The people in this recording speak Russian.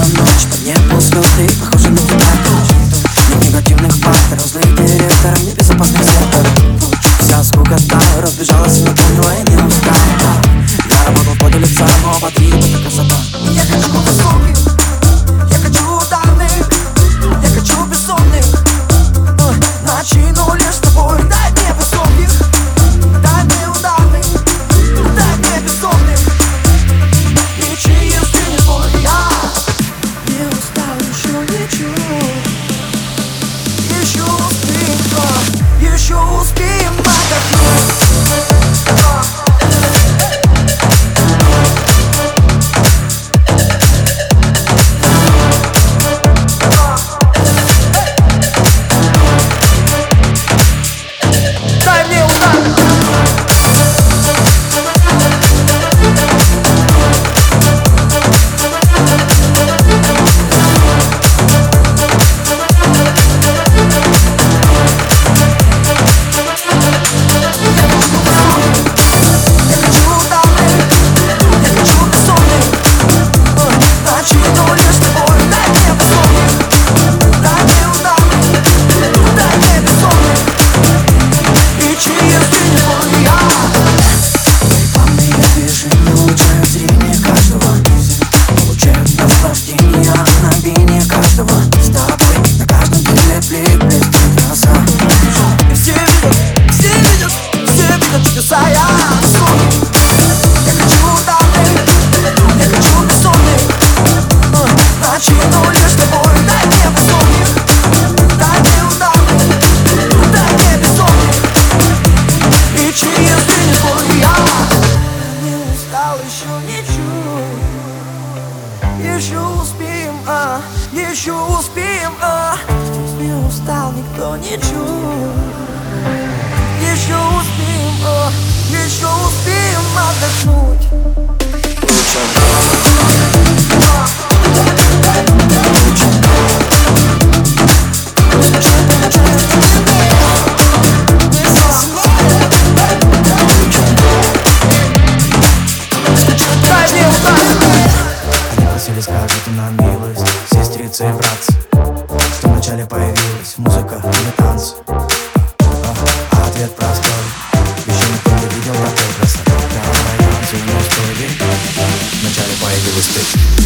ночь, под небом звезды, похожи на тебя. Нет негативных факторов, злых директоров, небезопасных секторов. Вся скукота разбежалась и наполнила, и не устала. Я работал в поте лица, но подвиг — это красота. Я хочу высоких, я хочу ударных, я хочу бессонных ночей, но лишь с тобой. Дай мне высоких, дай мне ударных, дай мне бессонных ничей, если не твой. Я не устал, еще ничего. Еще успеем, еще успеем отдохнуть. Еще успеем, еще успеем, не устал никто, ничего. Еще успеем, еще успеем отдохнуть. Скажут нам милость, сестрицы и братцы, что вначале появилась музыка или танцы. А ответ простой: еще никто не видел такой красоты. Давай танцуй, не стой, вначале появилась ты.